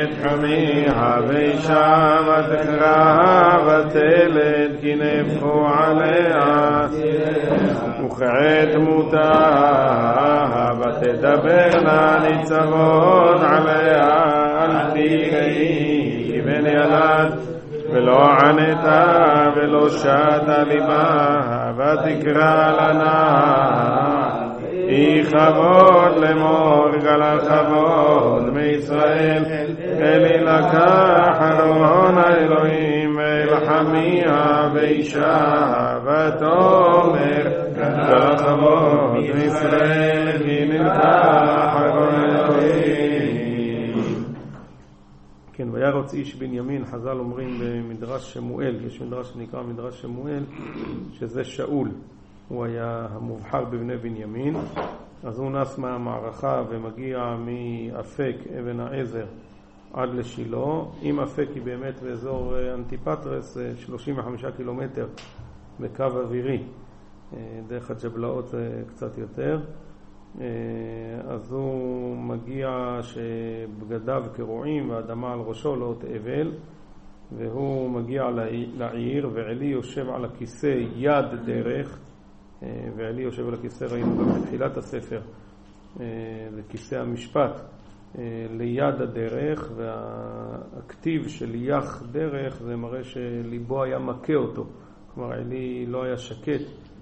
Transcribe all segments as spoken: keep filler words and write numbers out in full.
ואת חמיה ואישה ותקרא ותלד כי נפחו עליה וכעת מותה ותדברנה ניצבות עליה אל תהי בן ילד ולא ענתה ולא שתה ליבה ותקרא לנה היא כבוד לאמור גלה כבוד מישראל אלי לקח ארון האלוהים אל חמיה ואישה ותאמר גלה כבוד מישראל כי נלקח ארון האלוהים. כן, וירוץ איש בנימין, חז"ל אומרים במדרש שמואל, יש מדרש שנקרא מדרש שמואל, שזה שאול, הוא היה המובחר בבני בנימין, אז הוא נס מהמערכה ומגיע מאפק אבן העזר עד לשילה. אם אפק היא באמת באזור אנטיפטרס, שלושים וחמישה קילומטר בקו אווירי, דרך הג'בלאות זה קצת יותר. אז הוא מגיע שבגדיו קרועים והאדמה על ראשו לא תאבל, והוא מגיע לעיר ועלי יושב על הכיסא יד דרך, ועלי יושב על הכיסא, ראינו גם בתחילת הספר, לכיסא המשפט ליד הדרך, והכתיב של יח דרך זה מראה שליבו היה מכה אותו, כלומר עלי לא היה שקט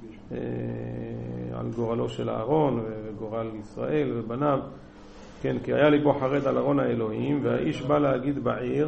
על גורלו של אהרון וגורל ישראל ובניו, כן, כי היה ליבו חרד על ארון האלוהים, והאיש בא להגיד בעיר.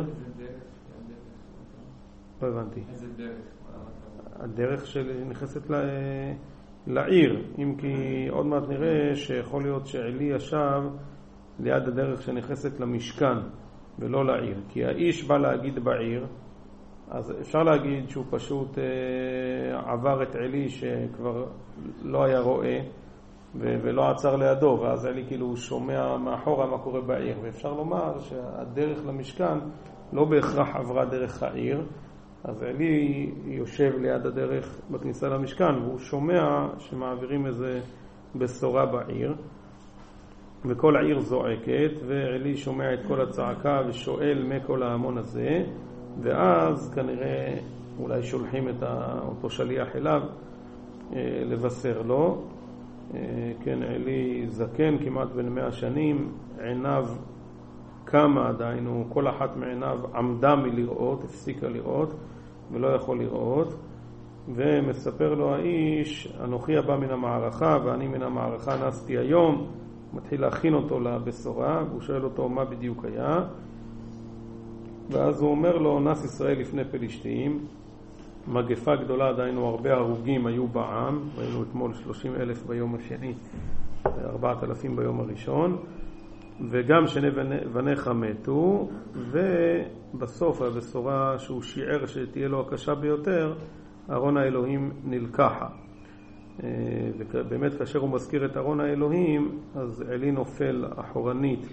לא הבנתי. איזה דרך? הדרך שנכנסת לעיר, אם כי עוד מעט נראה שיכול להיות שעלי ישב ליד הדרך שנכנסת למשכן ולא לעיר, כי האיש בא להגיד בעיר, אז אפשר להגיד שהוא פשוט אה, עבר את עלי שכבר לא היה רואה ו- ולא עצר לידו, ואז עלי כאילו הוא שומע מאחורה מה קורה בעיר, ואפשר לומר שהדרך למשכן לא בהכרח עברה דרך העיר, אז עלי יושב ליד הדרך בכניסה למשכן והוא שומע שמעבירים איזה בשורה בעיר, וכל העיר זועקת, ועלי שומע את כל הצעקה ושואל מה כל ההמון הזה, ואז כנראה אולי שולחים את אותו שליח אליו לבשר לו. כן, עלי זקן כמעט בן מאה שנים, עיניו כמה עדיין, כל אחת מעיניו עמדה מלראות, הפסיקה לראות ולא יכול לראות, ומספר לו האיש, אנוכי הבא מן המערכה ואני מן המערכה נסתי היום, מתחיל להכין אותו לבשורה, והוא שואל אותו מה בדיוק היה, ואז הוא אומר לו, נס ישראל לפני פלישתים, מגפה גדולה, דיינו הרבה הרוגים היו בעם, ראינו אתמול שלושים אלף ביום השני, ארבעת אלפים ביום הראשון, וגם שני בניך מתו, ובסוף הבשורה שהוא שיער שתהיה לו הקשה ביותר, ארון האלוהים נלקחה. ובאמת כאשר הוא מזכיר את ארון האלוהים, אז עלי נופל אחורנית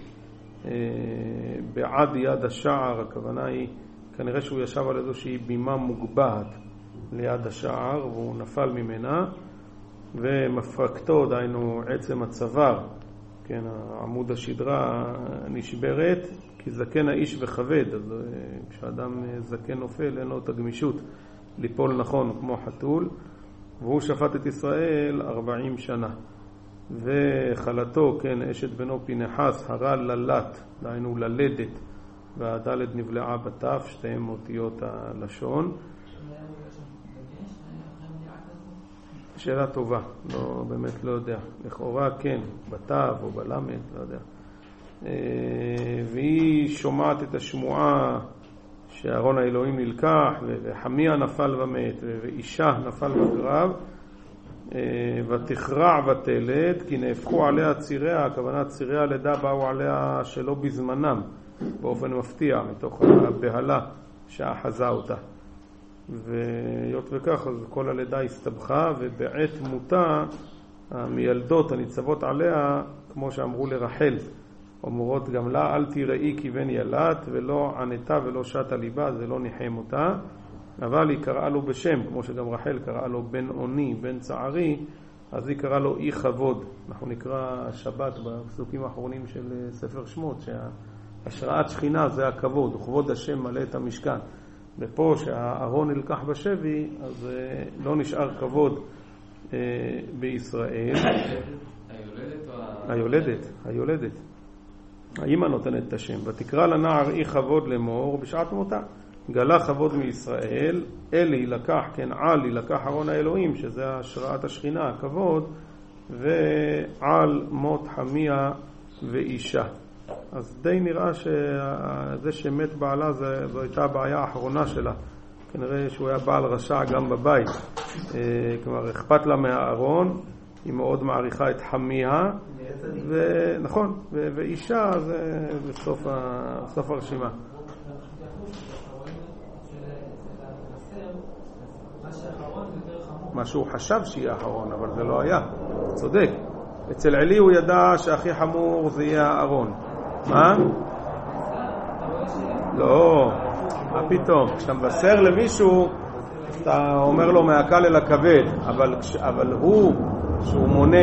בעד יד השער, הכוונה היא כנראה שהוא ישב על איזושהי בימה מוגבהת ליד השער והוא נפל ממנה, ומפרקתו, דיינו עצם הצוואר, כן, עמוד השדרה נשברת, כי זקן האיש וכבד, אז כשאדם זקן נופל אין לו את הגמישות ליפול נכון כמו חתול, והוא שפט את ישראל ארבעים שנה. וחלתו, כן, אשת בנו פנחס, הרע ללת, דיינו ללדת, והדלת נבלעה בתף, שתיהם אותיות הלשון. שאלה טובה, לא, באמת לא יודע. לכאורה כן, בתו או בלמד, לא יודע. והיא שומעת את השמועה שארון האלוהים נלקח, וחמיה נפל ומת, ואישה נפל בקרב, ותכרע ותלד, כי נהפכו עליה ציריה, הכוונה צירי הלידה באו עליה שלא בזמנם, באופן מפתיע, מתוך הבהלה שאחזה אותה. והיות וכך, אז כל הלידה הסתבכה, ובעת מותה, המילדות הניצבות עליה, כמו שאמרו לרחל, אומרות גם לה, אל תראי כי בן ילד, ולא ענתה ולא שתה ליבה, זה לא ניחם אותה, אבל היא קראה לו בשם, כמו שגם רחל קראה לו בן עוני, בן צערי, אז היא קראה לו אי כבוד. אנחנו נקרא שבת בפסוקים האחרונים של ספר שמות, השראת שכינה זה הכבוד, וכבוד השם מלא את המשכן. ופה שהארון נלקח בשבי, אז לא נשאר כבוד בישראל. היולדת או ה... היולדת, היולדת. האמא נותנת את השם. ותקרא לנער אי כבוד לאמור בשעת מותה. גלה כבוד מישראל, אלי לקח, כן, עלי לקח ארון האלוהים, שזה השראת השכינה, הכבוד, ועל מות חמיה ואישה. אז די נראה שזה שמת בעלה, זו הייתה הבעיה האחרונה שלה. כנראה שהוא היה בעל רשע גם בבית. כלומר, אכפת לה מהארון, היא מאוד מעריכה את חמיה, ונכון, ואישה זה בסוף בסוף הרשימה. מה שהוא חשב שיהיה האחרון, אבל זה לא היה. צודק. אצל עלי הוא ידע שהכי חמור זה יהיה הארון. מה? לא. מה פתאום? כשאתה מבשר למישהו, אתה אומר לו מהקל אל הכבד, אבל, אבל הוא, שהוא מונה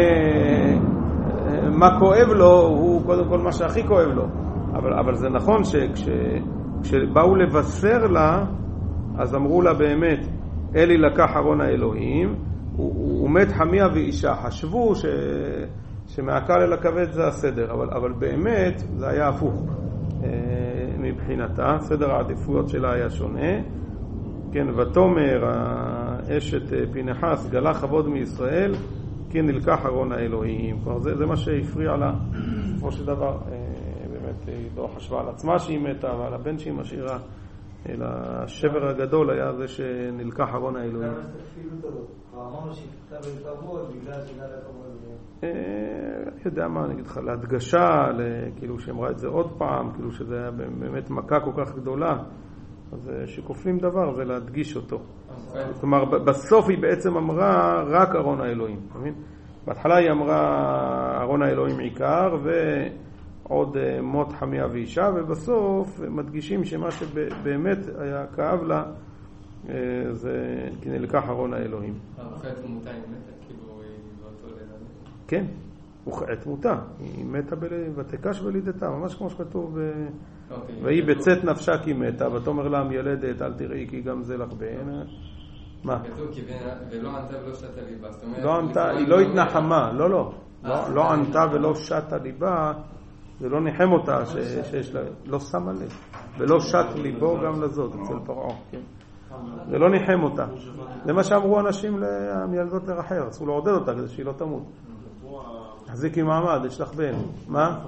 מה כואב לו, הוא קודם כל מה שהכי כואב לו. אבל, אבל זה נכון שכשבאו לבשר לה, אז אמרו לה באמת, אלי לקח ארון האלוהים, הוא, הוא מת חמיה ואישה. חשבו ש, שמהקל אל הכבד זה הסדר, אבל, אבל באמת זה היה הפוך. מבחינתה, סדר העדיפויות שלה היה שונה. כן, ותומר האשת פנחס גלה כבוד מישראל, כן נלקח ארון האלוהים. כלומר, זה, זה מה שהפריע לה. כמו שדבר, באמת, היא לא חשבה על עצמה שהיא מתה, ועל הבן שהיא משאירה. אלא השבר הגדול היה זה שנלקח ארון האלוהים. למה שתפילו אותו? האמרנו שתקבל כבוד בגלל שגלל הכבוד. אני יודע מה, אני אגיד לך, להדגשה, כאילו שאמרה את זה עוד פעם, כאילו שזה היה באמת מכה כל כך גדולה, אז שכופלים דבר זה להדגיש אותו. זאת אומרת, בסוף היא בעצם אמרה רק ארון האלוהים, מבין? בהתחלה היא אמרה ארון האלוהים עיקר, ועוד מות חמיה ואישה, ובסוף מדגישים שמה שבאמת היה כאב לה, זה כי נלקח ארון האלוהים. אחרי תמותה היא מתה, כאילו היא לא אותו לידה? כן, אחרי תמותה. היא מתה ותקש ולידתה, ממש כמו שכתוב, והיא בצאת נפשה כי מתה, ותאמר לה המילדת, אל תראי כי גם זה לך בן. מה? כתוב כי ולא ענתה ולא שתה ליבה. לא ענתה, היא לא התנחמה, לא, לא. לא ענתה ולא שתה ליבה, זה לא ניחם אותה שיש לה, לא שמה לב. ולא שת ליבו גם לזאת, אצל פרעה, כן. זה לא ניחם אותה. זה מה שאמרו אנשים למילדות לרחל, אסור לעודד אותה כדי שהיא לא תמות. תחזיקי מעמד, יש לך בן. מה?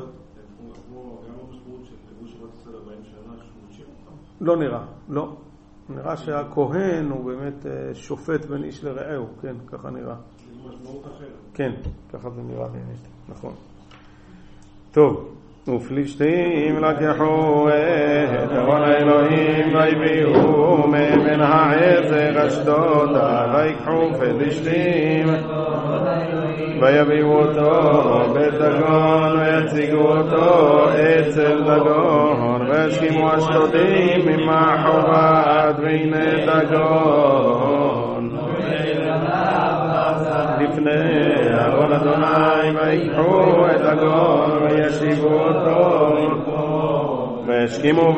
לא נראה, לא. נראה שהכהן הוא באמת שופט בין איש לרעהו, כן, ככה נראה. כן, ככה זה נראה באמת, נכון. טוב. ופלישתים לקחו את ארון האלוהים ויביאו מן העזר אשדוד ויקחו פלישתים ויביאו אותו בית דגון ויציגו אותו אצל דגון וישכימו אשדודים ממחובת והנה דגון לפני ארון אדוני ויקחו את דגון וישיבו אותו והשכימו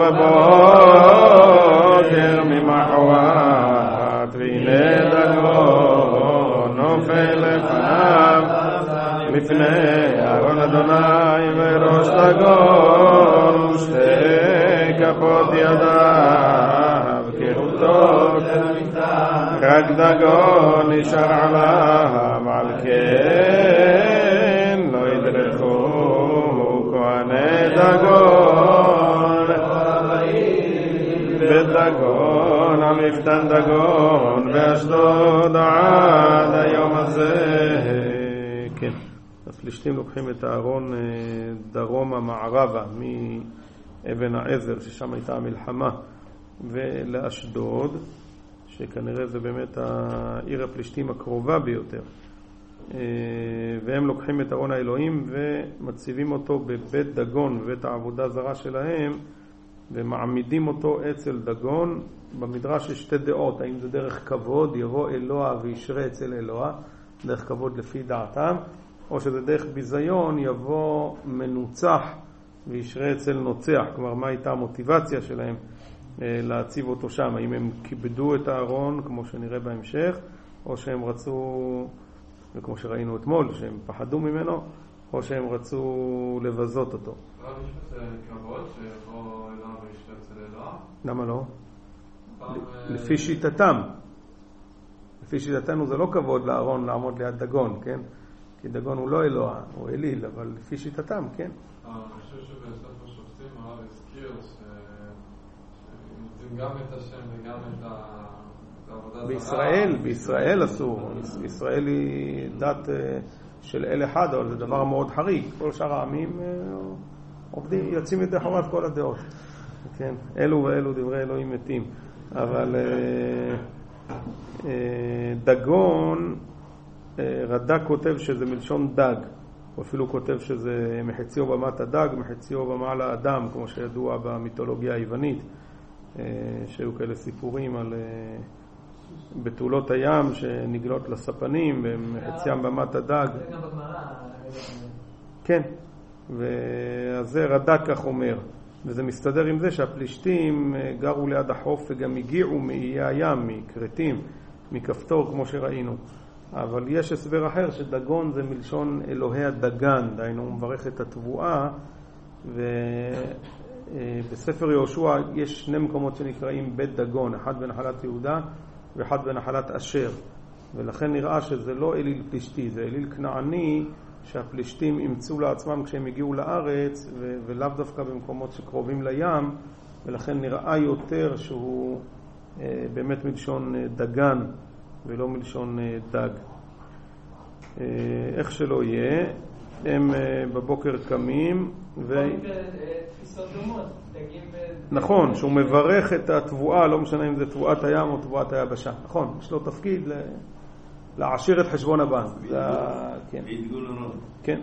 בבוקר ממחרת והנה דגון נופל לפניו לפני ארון אדוני וראש דגון ושתי כפות ידיו כרוטות רק דגון נשאר עליו על כן לא ידרכו כהני דגון בדגון המפתן דגון באשדוד עד היום הזה. כן, הפלישתים לוקחים את הארון דרומה מערבה מאבן העזר ששם הייתה המלחמה ולאשדוד, שכנראה זה באמת העיר הפלישתים הקרובה ביותר, והם לוקחים את ארון האלוהים ומציבים אותו בבית דגון, בבית העבודה זרה שלהם, ומעמידים אותו אצל דגון. במדרש יש שתי דעות, האם זה דרך כבוד, יבוא אלוה וישרה אצל אלוה, דרך כבוד לפי דעתם, או שזה דרך ביזיון, יבוא מנוצח וישרה אצל נוצח. כלומר, מה הייתה המוטיבציה שלהם להציב אותו שם? האם הם כיבדו את הארון, כמו שנראה בהמשך, או שהם רצו, וכמו שראינו אתמול, שהם פחדו ממנו, או שהם רצו לבזות אותו. הרב, יש בזה כבוד שיבוא אליו וישרה אצל אלוה? למה לא? לפי שיטתם. לפי שיטתנו זה לא כבוד לארון לעמוד ליד דגון, כן? כי דגון הוא לא אלוה, הוא אליל, אבל לפי שיטתם, כן? אני חושב שבספר שופטים הרב הזכיר שנותנים גם את השם וגם את העבודה זרה. בישראל, בישראל אסור. ישראל היא דת של אל אחד, אבל זה דבר מאוד חריג. כל שאר העמים עובדים, יוצאים ידי חובת כל הדעות. כן? אלו ואלו דברי אלוהים מתים. אבל דגון, רד"ק כותב שזה מלשון דג, הוא אפילו כותב שזה מחציו במת הדג, מחציו במעל האדם, כמו שידוע במיתולוגיה היוונית, שהיו כאלה סיפורים על בתולות הים שנגלות לספנים ומחציים במת הדג. זה גם בגמרא. כן, ואז זה רד"ק כך אומר, וזה מסתדר עם זה שהפלישתים גרו ליד החוף וגם הגיעו מאיי הים, מקרטים, מכפתור כמו שראינו. אבל יש הסבר אחר שדגון זה מלשון אלוהי הדגן, דהיינו הוא מברך את התבואה, ובספר יהושע יש שני מקומות שנקראים בית דגון, אחד בנחלת יהודה ואחד בנחלת אשר, ולכן נראה שזה לא אליל פלישתי, זה אליל כנעני שהפלישתים אימצו לעצמם כשהם הגיעו לארץ, ו- ולאו דווקא במקומות שקרובים לים, ולכן נראה יותר שהוא אה, באמת מלשון דגן ולא מלשון דג. אה, איך שלא יהיה, הם אה, בבוקר קמים ו... תפיסות דומות, דגים ו... נכון, שהוא מברך את התבואה, לא משנה אם זה תבואת הים או תבואת היבשה. נכון, יש לו תפקיד ל... להעשיר את חשבון הבנק. זה... כן. כן.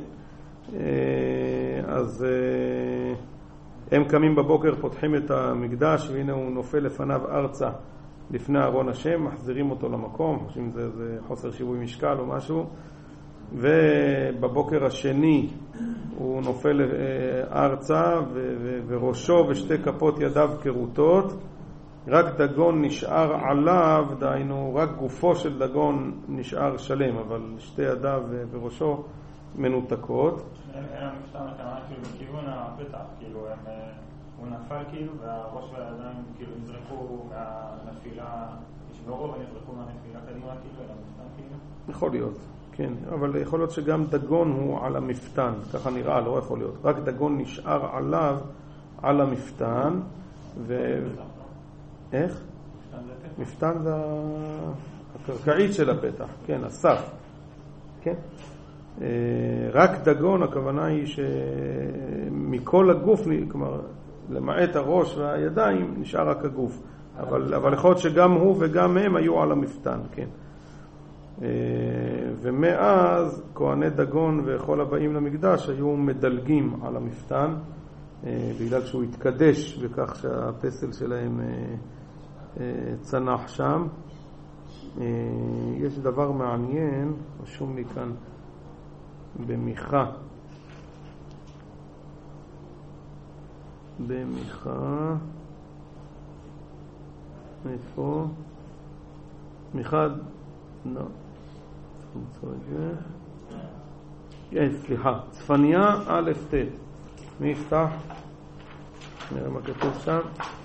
אז הם קמים בבוקר, פותחים את המקדש, והנה הוא נופל לפניו ארצה לפני ארון השם, מחזירים אותו למקום, חושבים זה, זה חוסר שיווי משקל או משהו, ובבוקר השני הוא נופל ארצה ו- ו- וראשו ושתי כפות ידיו כרוטות, רק דגון נשאר עליו, דהיינו רק גופו של דגון נשאר שלם, אבל שתי ידיו וראשו מנותקות. המשטר הכוונה כאילו בכיוון הפתח, כאילו הם, הוא נפל כאילו והראש והידיים כאילו נזרקו מהנפילה, ישברו ונזרקו מהנפילה קדימה כאילו, אלא המשטר כאילו? יכול להיות, כן, אבל יכול להיות שגם דגון הוא על המפתן, ככה נראה, לא יכול להיות, רק דגון נשאר עליו, על המפתן, ו... איך? מפתן זה הקרקעית של הפתח, כן, הסף, כן. רק דגון, הכוונה היא שמכל הגוף, כלומר, למעט הראש והידיים, נשאר רק הגוף. אבל, אבל יכול להיות שגם הוא וגם הם היו על המפתן, כן. ומאז כהני דגון וכל הבאים למקדש היו מדלגים על המפתן, בגלל שהוא התקדש בכך שהפסל שלהם צנח שם. יש דבר מעניין, רשום לי כאן במיכה, במיכה, איפה? מיכה, לא, נמצא את זה. יש, סליחה, צפניה א' ת'. מי יפתח? נראה מה כתוב שם.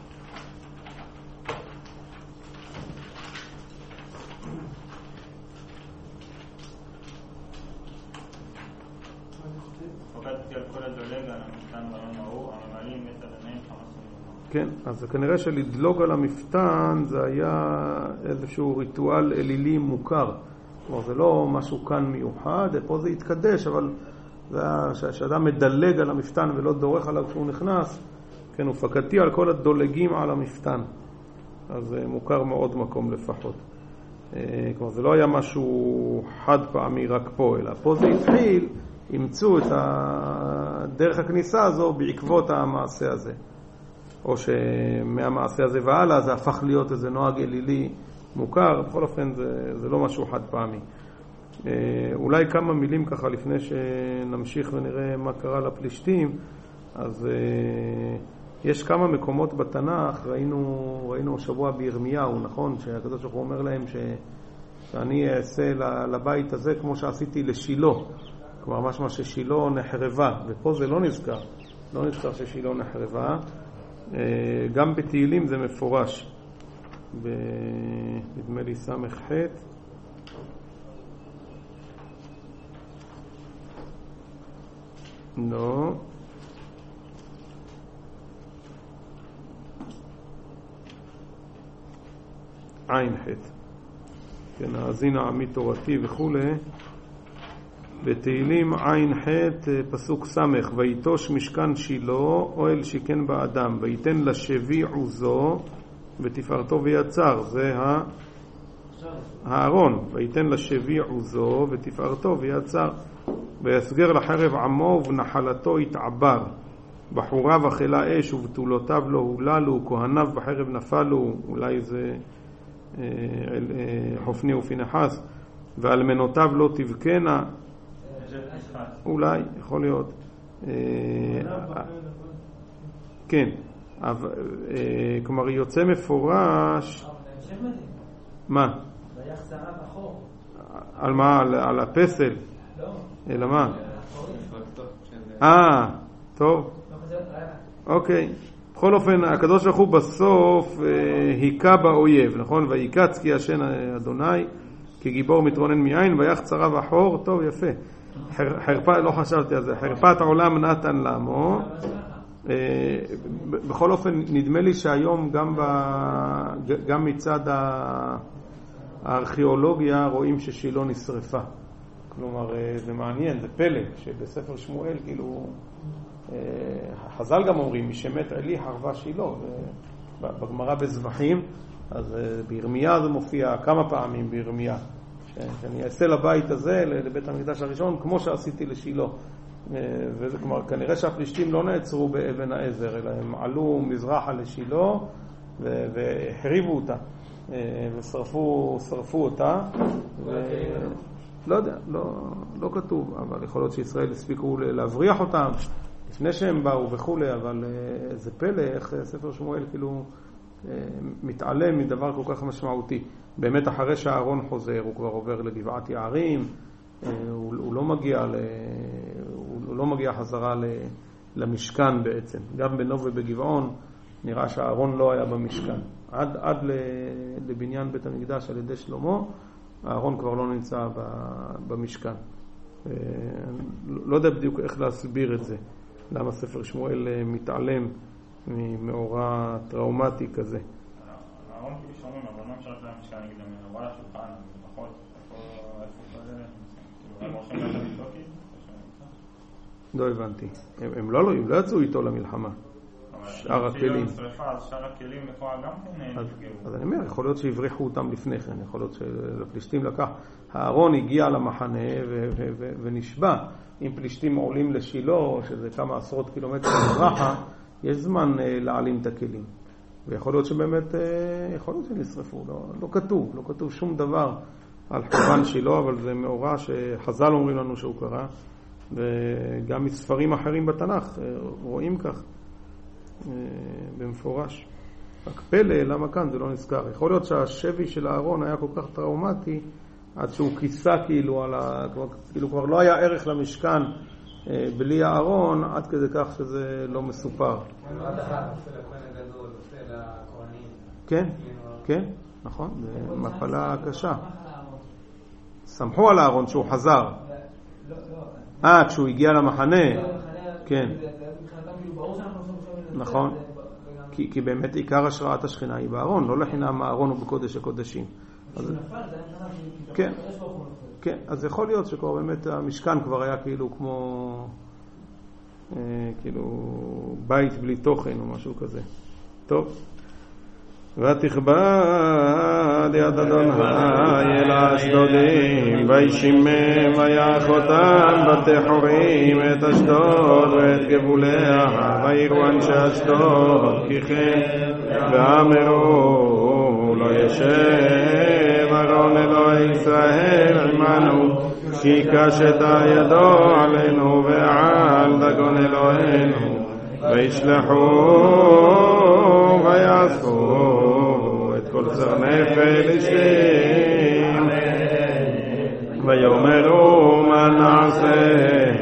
כן, אז כנראה שלדלוג על המפתן זה היה איזשהו ריטואל אלילי מוכר. כלומר, זה לא משהו כאן מיוחד, פה זה התקדש, אבל כשאדם מדלג על המפתן ולא דורך עליו כשהוא נכנס, כן, הוא פקדתי על כל הדולגים על המפתן. אז זה מוכר מאוד מקום לפחות. כלומר, זה לא היה משהו חד פעמי רק פה, אלא פה זה התחיל, אימצו את דרך הכניסה הזו בעקבות המעשה הזה. או שמהמעשה הזה והלאה זה הפך להיות איזה נוהג אלילי מוכר, בכל אופן זה, זה לא משהו חד פעמי. אולי כמה מילים ככה לפני שנמשיך ונראה מה קרה לפלישתים. אז יש כמה מקומות בתנ"ך, ראינו, ראינו שבוע בירמיהו, נכון? שהקדוש ברוך הוא אומר להם ש, שאני אעשה לבית הזה כמו שעשיתי לשילה, כלומר משמע ששילה נחרבה, ופה זה לא נזכר, לא נזכר ששילה נחרבה. גם בתהילים זה מפורש, נדמה לי סמך ח' לא עין ח', כן, האזינה עמי תורתי וכו'. בתהילים עין ח' פסוק סמך, ויתוש משכן שילה אוהל שיכן באדם, ויתן לשבי עוזו ותפארתו ויצר, זה הארון, ויתן לשבי עוזו ותפארתו ויצר, ויסגר לחרב עמו ובנחלתו יתעבר, בחוריו אכלה אש ובתולותיו לא הוללו, כהניו בחרב נפלו, אולי זה אה, אה, חופני ופינחס, ואלמנותיו לא תבכנה, אולי, יכול להיות. כן, כלומר יוצא מפורש. מה? על מה? על הפסל? אלא מה? אה, טוב. אוקיי. בכל אופן, הקדוש ברוך הוא בסוף היכה באויב, נכון? ויקץ כי ישן אדוני כגיבור מתרונן מעין, ויח צרה וחור. טוב, יפה. חרפה, לא חשבתי על זה, חרפת העולם נתן לעמו. בכל אופן נדמה לי שהיום גם, ב, גם מצד הארכיאולוגיה רואים ששילה נשרפה. כלומר זה מעניין, זה פלא שבספר שמואל כאילו חז"ל גם אומרים משמת עלי חרבה שילה, בגמרא בזבחים, אז בירמיה זה מופיע כמה פעמים בירמיה, שאני אעשה לבית הזה, לבית המקדש הראשון, כמו שעשיתי לשילה. וזה כלומר, כנראה שהפלישתים לא נעצרו באבן העזר, אלא הם עלו מזרחה לשילה והחריבו אותה, ושרפו שרפו אותה. ו... לא יודע, לא, לא כתוב, אבל יכול להיות שישראל הספיקו להבריח אותם לפני שהם באו וכו', אבל זה פלא איך ספר שמואל כאילו מתעלם מדבר כל כך משמעותי. באמת אחרי שהארון חוזר הוא כבר עובר לגבעת יערים, הוא, הוא לא מגיע ל, הוא לא מגיע חזרה למשכן בעצם. גם בנוב ובגבעון נראה שהארון לא היה במשכן. עד, עד לבניין בית המקדש על ידי שלמה, הארון כבר לא נמצא במשכן. לא יודע בדיוק איך להסביר את זה. למה ספר שמואל מתעלם ממאורע טראומטי כזה. הארון כאילו שומעים, אבל לא משרת להם משכן נגד המאורע לשולחן, פחות, איפה כזה, כאילו, הם הולכים ללכת איתו כאילו? לא הבנתי. הם לא יצאו איתו למלחמה. שאר הכלים. שאר הכלים בפועל גם כן נפגעו. אז אני אומר, יכול להיות שהבריחו אותם לפני כן, יכול להיות שלפלישתים לקח. הארון הגיע למחנה ונשבע. אם פלישתים עולים לשילה, שזה כמה עשרות קילומטר מזרחה, יש זמן להעלים את הכלים. ויכול להיות שבאמת, יכול להיות שנשרפו. לא כתוב, לא כתוב שום דבר על חורבן שילה, אבל זה מאורע שחז"ל אומרים לנו שהוא קרה. וגם מספרים אחרים בתנ"ך רואים כך. במפורש. רק פלא, למה כאן זה לא נזכר? יכול להיות שהשבי של הארון היה כל כך טראומטי עד שהוא כיסה כאילו על ה... כאילו כבר לא היה ערך למשכן בלי הארון, עד כדי כך שזה לא מסופר. כן, כן, נכון, זה מפלה קשה. סמכו על הארון שהוא חזר. אה, כשהוא הגיע למחנה. כן. נכון, כי, כי באמת עיקר השראת השכינה היא בארון, לא לחינם הארון הוא בקודש הקודשים. אז... כן, כן, אז יכול להיות שכבר באמת המשכן כבר היה כאילו כמו אה, כאילו בית בלי תוכן או משהו כזה. טוב. ותכבד יד אדוני אל אשדודים וישימם ויח אותם ותחורים את אשדוד ואת גבוליה ויראו אנשי אשדוד כי כן ואמרו לא ישב ארון אלוהי ישראל עמנו כי קשתה ידו עלינו ועל דגון אלוהינו וישלחו ויאספו את כל צרני פלישתים ויאמרו מה נעשה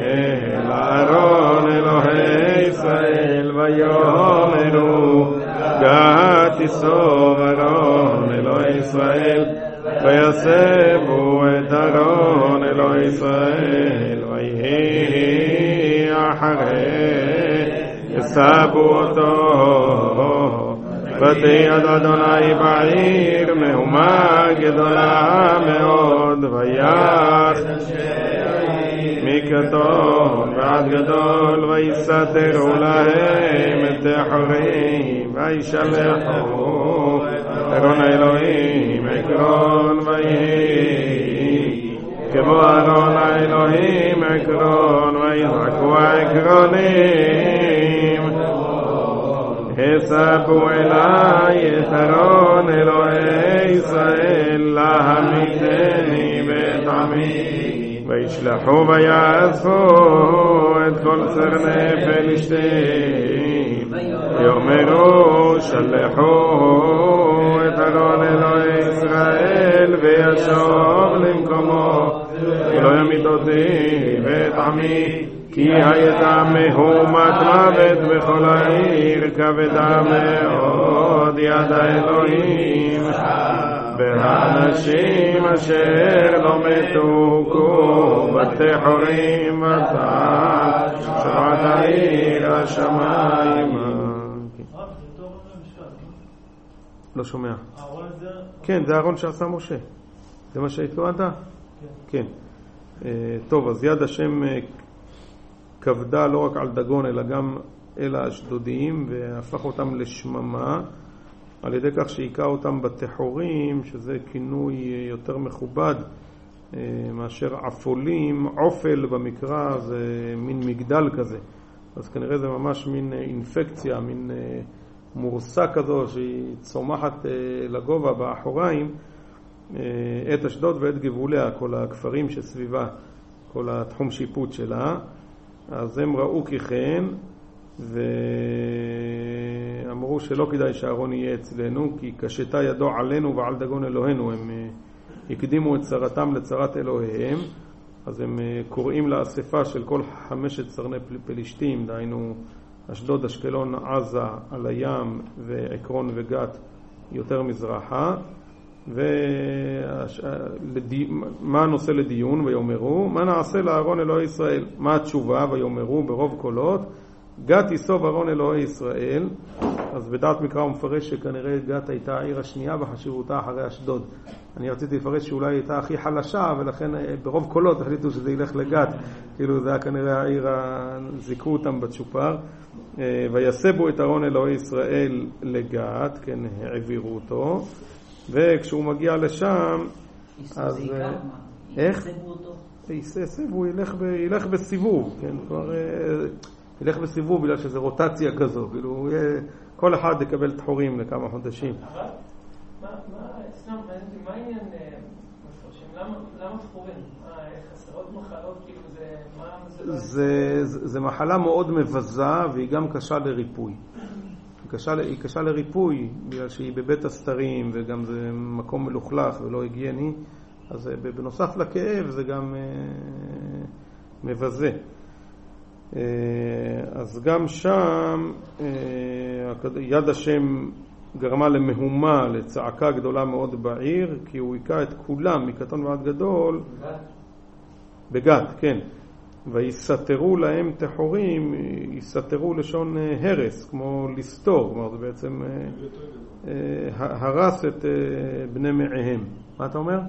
לארון אלוהי ישראל ויאמרו גת יסוב ארון אלוהי ישראל ויסבו את ארון אלוהי ישראל ויהי אחרי יסבו אותו ותיעד אדוני בעיר מהומה גדולה מאוד ויח מקטון ועד גדול ויסתרו להם את החורים וישלחו ארון האלוהים עקרון ויהי כמו ארון האלוהים עקרון ויזעקו העקרונים הספו אליי את ארון אלוהי ישראל להמיתני ואת עמי וישלחו ויאספו את כל צרני פלישתים ויאמרו שלחו את ארון אלוהי ישראל וישוב למקומו ולא ימית אותי ואת עמי כי הייתה מהומת מוות בכל העיר כבדה מאוד יד האלוהים והאנשים אשר לא מתו הוכו בתי חורים ותחת שרת העיר השמיים. לא שומע. כן, זה הארון שעשה משה. זה מה שהתכוונת? כן. טוב, אז יד השם כבדה לא רק על דגון אלא גם אל האשדודיים והפך אותם לשממה על ידי כך שהיכה אותם בתחורים, שזה כינוי יותר מכובד מאשר עפולים. עופל במקרא זה מין מגדל כזה, אז כנראה זה ממש מין אינפקציה, מין מורסה כזו שהיא צומחת לגובה באחוריים את אשדוד ואת גבוליה, כל הכפרים שסביבה, כל התחום שיפוט שלה. אז הם ראו ככן ואמרו שלא כדאי שהארון יהיה אצלנו כי קשתה ידו עלינו ועל דגון אלוהינו. הם הקדימו את צרתם לצרת אלוהיהם, אז הם קוראים לאספה של כל חמשת צרני פלישתים, דהיינו אשדוד, אשקלון, עזה על הים ועקרון וגת יותר מזרחה. ומה הנושא לדיון? ויאמרו מה נעשה לארון אלוהי ישראל? מה התשובה? ויאמרו ברוב קולות גת יסוב ארון אלוהי ישראל. אז בדעת מקרא הוא מפרש שכנראה גת הייתה העיר השנייה בחשיבותה אחרי אשדוד. אני רציתי לפרש שאולי הייתה הכי חלשה ולכן ברוב קולות החליטו שזה ילך לגת, כאילו זה היה כנראה העיר, זיקו אותם בצ'ופר. ויסבו את ארון אלוהי ישראל לגת, כן, העבירו אותו, וכשהוא מגיע לשם אז איך? יסבו, ילך, ב... ילך בסיבוב, כן, כבר ילך בסיבוב בגלל שזה רוטציה כזו, כאילו כל אחד יקבל תחורים לכמה חודשים. אבל מה אצלם, מה העניין מפרשים? למה תחורים? חסרות מחלות, כאילו זה... זה מחלה מאוד מבזה והיא גם קשה לריפוי. היא קשה לריפוי בגלל שהיא בבית הסתרים וגם זה מקום מלוכלך ולא היגייני, אז בנוסף לכאב זה גם מבזה. אז גם שם יד השם גרמה למהומה, לצעקה גדולה מאוד בעיר, כי הוא היכה את כולם מקטון ועד גדול בגת, כן. ויסתרו להם תחורים, יסתרו לשון הרס, כמו לסתור, כלומר זה בעצם הרס את בני מעיהם. מה אתה אומר?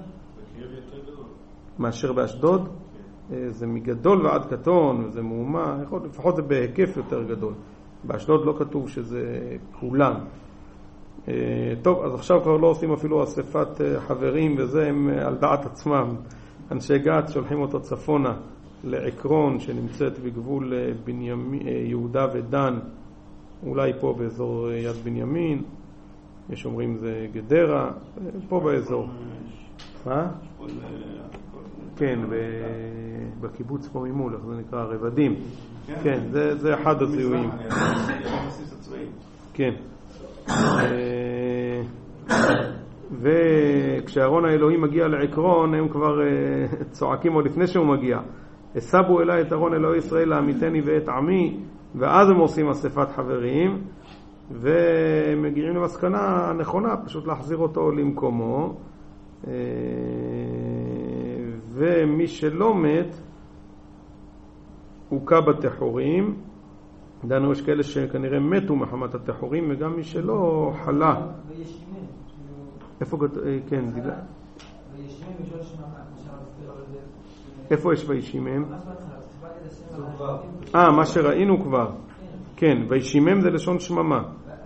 מאשר באשדוד? זה מגדול ועד קטון, וזה מהומה, לפחות זה בהיקף יותר גדול. באשדוד לא כתוב שזה כולם. טוב, אז עכשיו כבר לא עושים אפילו אספת חברים, וזה הם על דעת עצמם. אנשי גת שולחים אותו צפונה לעקרון שנמצאת בגבול בנימין, יהודה ודן, אולי פה באזור יד בנימין, יש אומרים זה גדרה, פה באזור. מה? כן, בקיבוץ פה ממול, איך זה נקרא, רבדים. כן, זה אחד הזיהויים. כן. וכשארון האלוהים מגיע לעקרון, הם כבר צועקים עוד לפני שהוא מגיע. הסבו אליי את ארון אלוהי ישראל לעמיתני ואת עמי, ואז הם עושים אספת חברים, ומגיעים למסקנה נכונה, פשוט להחזיר אותו למקומו. ומי שלא מת, הוקע בתחורים. דנו, יש כאלה שכנראה מתו מחמת התחורים, וגם מי שלא חלה. איפה כתוב? כן, דיבר. איפה יש וישימם? אה, מה שראינו כבר. כן, וישימם זה לשון שממה.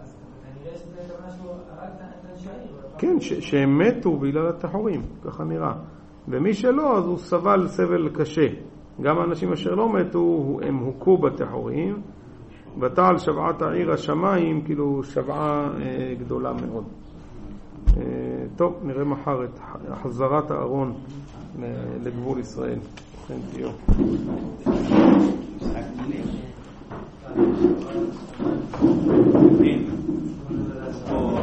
כן, שהם מתו בגלל התחורים, ככה נראה. ומי שלא, אז הוא סבל סבל קשה. גם האנשים אשר לא מתו, הם הוכו בתחורים. ותעל שבעת העיר השמיים, כאילו שבעה אה, גדולה מאוד. אה, טוב, נראה מחר את חזרת הארון לגבול ישראל. Thank you.